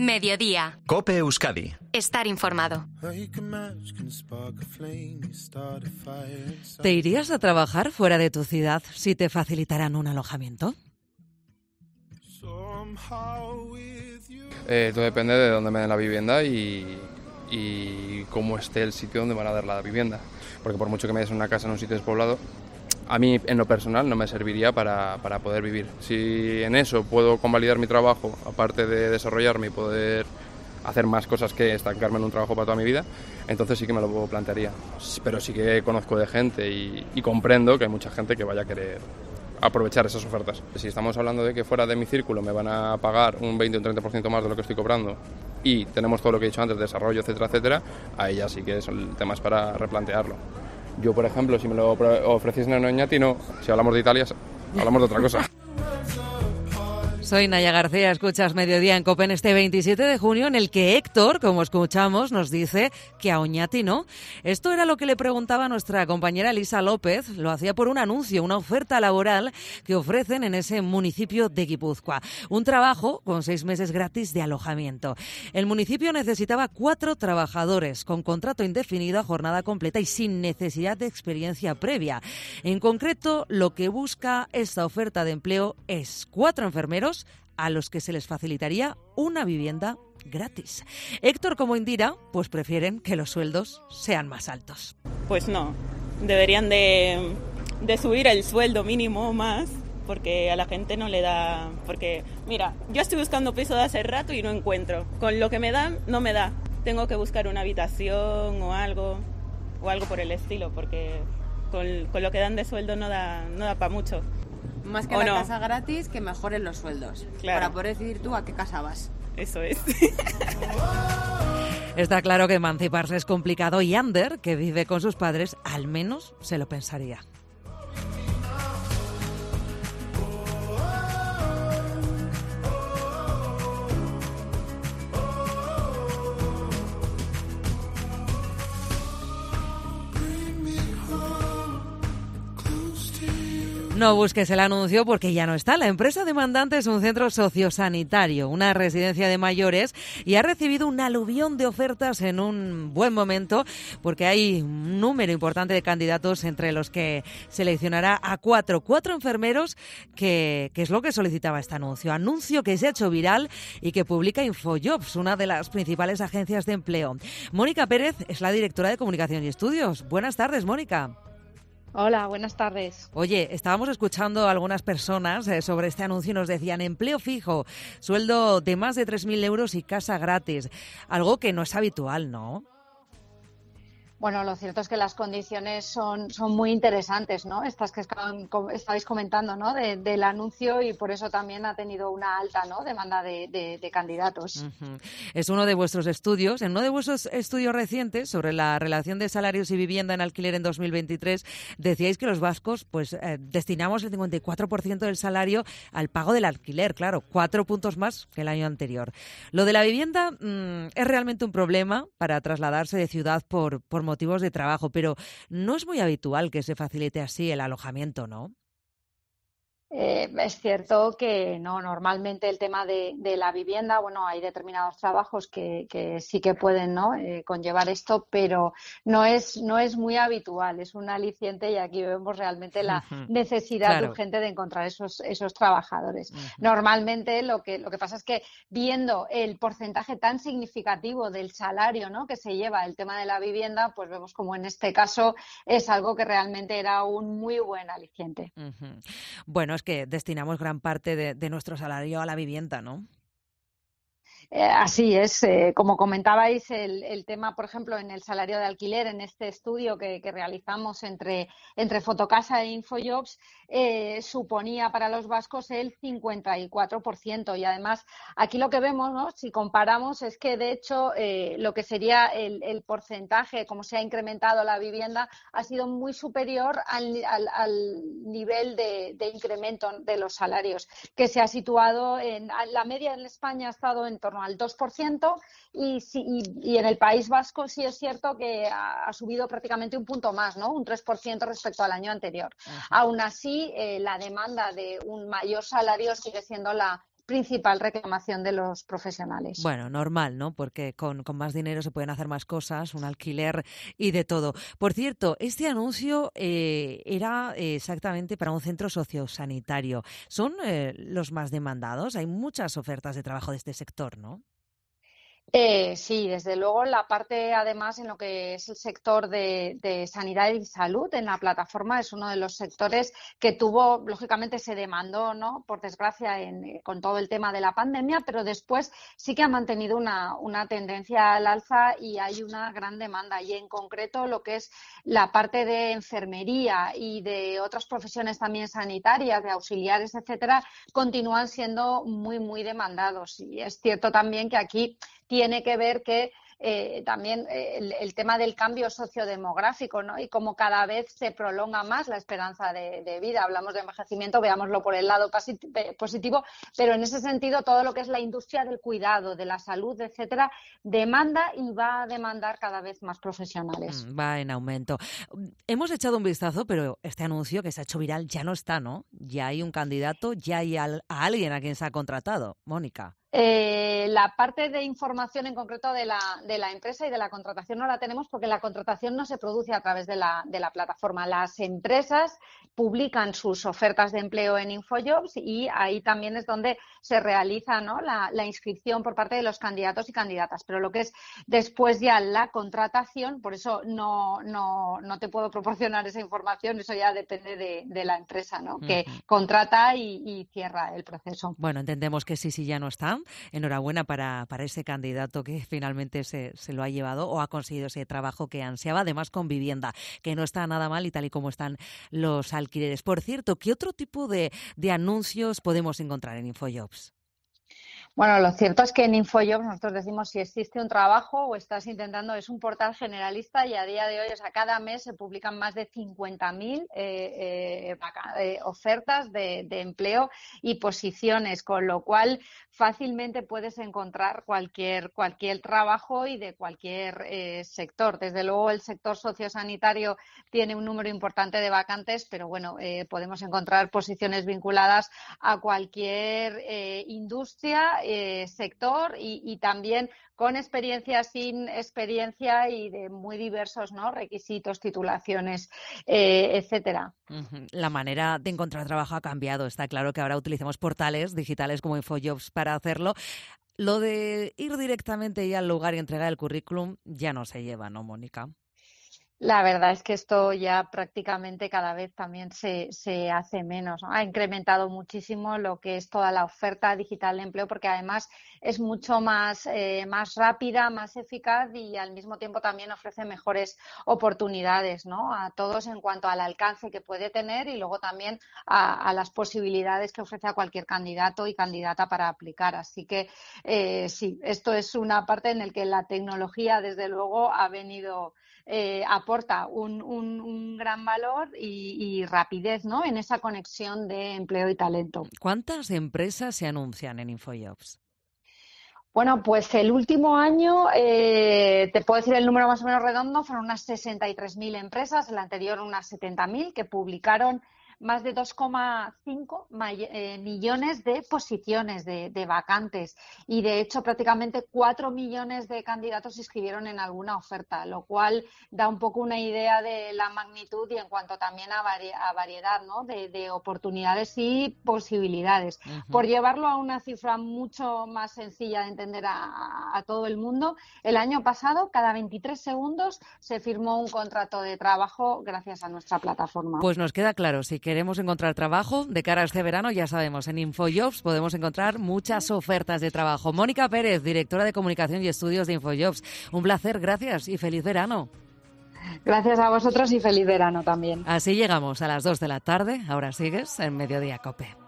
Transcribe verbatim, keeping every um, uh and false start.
Mediodía. COPE Euskadi. Estar informado. ¿Te irías a trabajar fuera de tu ciudad si te facilitaran un alojamiento? Eh, todo depende de dónde me den la vivienda y, y cómo esté el sitio donde van a dar la vivienda. Porque por mucho que me des una casa en un sitio despoblado, a mí en lo personal no me serviría para, para poder vivir. Si en eso puedo convalidar mi trabajo, aparte de desarrollarme y poder hacer más cosas que estancarme en un trabajo para toda mi vida, entonces sí que me lo plantearía. Pero sí que conozco de gente y, y comprendo que hay mucha gente que vaya a querer aprovechar esas ofertas. Si estamos hablando de que fuera de mi círculo me van a pagar un veinte o un treinta por ciento más de lo que estoy cobrando y tenemos todo lo que he dicho antes, desarrollo, etcétera, etcétera, ahí ya sí que es el tema es para replantearlo. Yo, por ejemplo, si me lo ofreciesen en Oñati, no. Si hablamos de Italia, hablamos de otra cosa. Soy Naya García, escuchas Mediodía en COPE en este veintisiete de junio, en el que Héctor, como escuchamos, nos dice que a Oñati no. Esto era lo que le preguntaba a nuestra compañera Elisa López. Lo hacía por un anuncio, una oferta laboral que ofrecen en ese municipio de Guipúzcoa. Un trabajo con seis meses gratis de alojamiento. El municipio necesitaba cuatro trabajadores con contrato indefinido a jornada completa y sin necesidad de experiencia previa. En concreto, lo que busca esta oferta de empleo es cuatro enfermeros a los que se les facilitaría una vivienda gratis. Héctor como Indira, pues prefieren que los sueldos sean más altos. Pues no, deberían de, de subir el sueldo mínimo más, porque a la gente no le da... Porque, mira, yo estoy buscando piso de hace rato y no encuentro. Con lo que me dan, no me da. Tengo que buscar una habitación o algo, o algo por el estilo, porque con, con lo que dan de sueldo no da, no da para mucho. Más que la no. casa gratis, que mejoren los sueldos. Claro. Para poder decidir tú a qué casa vas. Eso es. Está claro que emanciparse es complicado y Ander, que vive con sus padres, al menos se lo pensaría. No busques el anuncio porque ya no está. La empresa demandante es un centro sociosanitario, una residencia de mayores, y ha recibido un aluvión de ofertas en un buen momento porque hay un número importante de candidatos entre los que seleccionará a cuatro, cuatro enfermeros que, que es lo que solicitaba este anuncio. Anuncio que se ha hecho viral y que publica Infojobs, una de las principales agencias de empleo. Mónica Pérez es la directora de Comunicación y Estudios. Buenas tardes, Mónica. Hola, buenas tardes. Oye, estábamos escuchando a algunas personas eh, sobre este anuncio y nos decían empleo fijo, sueldo de más de tres mil euros y casa gratis. Algo que no es habitual, ¿no? Bueno, lo cierto es que las condiciones son, son muy interesantes, ¿no? Estas que estabais comentando, ¿no? De, del anuncio, y por eso también ha tenido una alta, ¿no? demanda de, de, de candidatos. Uh-huh. Es uno de vuestros estudios. En uno de vuestros estudios recientes sobre la relación de salarios y vivienda en alquiler en dos mil veintitrés, decíais que los vascos pues eh, destinamos el cincuenta y cuatro por ciento del salario al pago del alquiler, claro, cuatro puntos más que el año anterior. Lo de la vivienda mmm, es realmente un problema para trasladarse de ciudad por, por motivos de trabajo, pero no es muy habitual que se facilite así el alojamiento, ¿no? Eh, es cierto que no, normalmente el tema de, de la vivienda, bueno, hay determinados trabajos que, que sí que pueden, ¿no? eh, conllevar esto, pero no es no es muy habitual, es un aliciente, y aquí vemos realmente la uh-huh. necesidad claro. urgente de encontrar esos esos trabajadores. Uh-huh. Normalmente lo que lo que pasa es que viendo el porcentaje tan significativo del salario, ¿no? que se lleva el tema de la vivienda, pues vemos como en este caso es algo que realmente era un muy buen aliciente. Uh-huh. Bueno, es que destinamos gran parte de, de nuestro salario a la vivienda, ¿no? Eh, así es, eh, como comentabais, el, el tema, por ejemplo, en el salario de alquiler, en este estudio que, que realizamos entre, entre Fotocasa e Infojobs, eh, suponía para los vascos el cincuenta y cuatro por ciento. Y además, aquí lo que vemos, ¿no? Si comparamos, es que de hecho eh, lo que sería el, el porcentaje, como se ha incrementado la vivienda, ha sido muy superior al, al, al nivel de, de incremento de los salarios, que se ha situado en la media en España ha estado en torno al dos por ciento y, y, y en el País Vasco sí es cierto que ha, ha subido prácticamente un punto más, ¿no? Un tres por ciento respecto al año anterior. Uh-huh. Aún así, eh, la demanda de un mayor salario sigue siendo la principal reclamación de los profesionales. Bueno, normal, ¿no? Porque con, con más dinero se pueden hacer más cosas, un alquiler y de todo. Por cierto, este anuncio eh, era exactamente para un centro sociosanitario. ¿Son eh, los más demandados? Hay muchas ofertas de trabajo de este sector, ¿no? Eh, sí, desde luego la parte, además, en lo que es el sector de, de sanidad y salud en la plataforma es uno de los sectores que tuvo, lógicamente se demandó, ¿no? Por desgracia, en, con todo el tema de la pandemia, pero después sí que ha mantenido una, una tendencia al alza y hay una gran demanda. Y en concreto lo que es la parte de enfermería y de otras profesiones también sanitarias, de auxiliares, etcétera, continúan siendo muy, muy demandados. Y es cierto también que aquí tiene que ver que eh, también eh, el, el tema del cambio sociodemográfico, ¿no? Y como cada vez se prolonga más la esperanza de, de vida. Hablamos de envejecimiento, veámoslo por el lado positivo, pero en ese sentido todo lo que es la industria del cuidado, de la salud, etcétera, demanda y va a demandar cada vez más profesionales. Va en aumento. Hemos echado un vistazo, pero este anuncio que se ha hecho viral ya no está, ¿no? Ya hay un candidato, ya hay a, a alguien a quien se ha contratado. Mónica. Eh, la parte de información en concreto de la, de la empresa y de la contratación no la tenemos porque la contratación no se produce a través de la, de la plataforma. Las empresas publican sus ofertas de empleo en InfoJobs y ahí también es donde se realiza, ¿no? la, la inscripción por parte de los candidatos y candidatas. Pero lo que es después ya la contratación, por eso no, no, no te puedo proporcionar esa información, eso ya depende de, de la empresa, ¿no? Uh-huh. Que contrata y, y cierra el proceso. Bueno, entendemos que sí, sí, ya no está. Enhorabuena para, para ese candidato que finalmente se, se lo ha llevado o ha conseguido ese trabajo que ansiaba, además con vivienda, que no está nada mal y tal y como están los alquileres. Por cierto, ¿qué otro tipo de, de anuncios podemos encontrar en InfoJobs? Bueno, lo cierto es que en InfoJobs nosotros decimos si existe un trabajo o estás intentando, es un portal generalista y a día de hoy, o sea, cada mes se publican más de cincuenta mil eh, eh, eh, ofertas de, de empleo y posiciones, con lo cual fácilmente puedes encontrar cualquier, cualquier trabajo y de cualquier eh, sector. Desde luego el sector sociosanitario tiene un número importante de vacantes, pero bueno, eh, podemos encontrar posiciones vinculadas a cualquier eh, industria, Eh, sector y, y también con experiencia, sin experiencia y de muy diversos, ¿no? requisitos, titulaciones, eh, etcétera. La manera de encontrar trabajo ha cambiado. Está claro que ahora utilizamos portales digitales como InfoJobs para hacerlo. Lo de ir directamente ya al lugar y entregar el currículum ya no se lleva, ¿no, Mónica? La verdad es que esto ya prácticamente cada vez también se, se hace menos, ¿no? Ha incrementado muchísimo lo que es toda la oferta digital de empleo porque además es mucho más, eh, más rápida, más eficaz y al mismo tiempo también ofrece mejores oportunidades, ¿no? A todos en cuanto al alcance que puede tener y luego también a, a las posibilidades que ofrece a cualquier candidato y candidata para aplicar. Así que eh, sí, esto es una parte en la que la tecnología desde luego ha venido Eh, aporta un, un, un gran valor y, y rapidez, ¿no? en esa conexión de empleo y talento. ¿Cuántas empresas se anuncian en InfoJobs? Bueno, pues el último año, eh, te puedo decir el número más o menos redondo, fueron unas sesenta y tres mil empresas, el anterior unas setenta mil, que publicaron más de dos coma cinco eh, millones de posiciones, de, de vacantes. Y, de hecho, prácticamente cuatro millones de candidatos se inscribieron en alguna oferta, lo cual da un poco una idea de la magnitud y en cuanto también a, vari a variedad, ¿no? de, de oportunidades y posibilidades. Uh-huh. Por llevarlo a una cifra mucho más sencilla de entender a, a todo el mundo, el año pasado, cada veintitrés segundos, se firmó un contrato de trabajo gracias a nuestra plataforma. Pues nos queda claro, si queremos encontrar trabajo de cara a este verano, ya sabemos, en InfoJobs podemos encontrar muchas ofertas de trabajo. Mónica Pérez, directora de Comunicación y Estudios de InfoJobs. Un placer, gracias y feliz verano. Gracias a vosotros y feliz verano también. Así llegamos a las dos de la tarde. Ahora sigues en Mediodía COPE.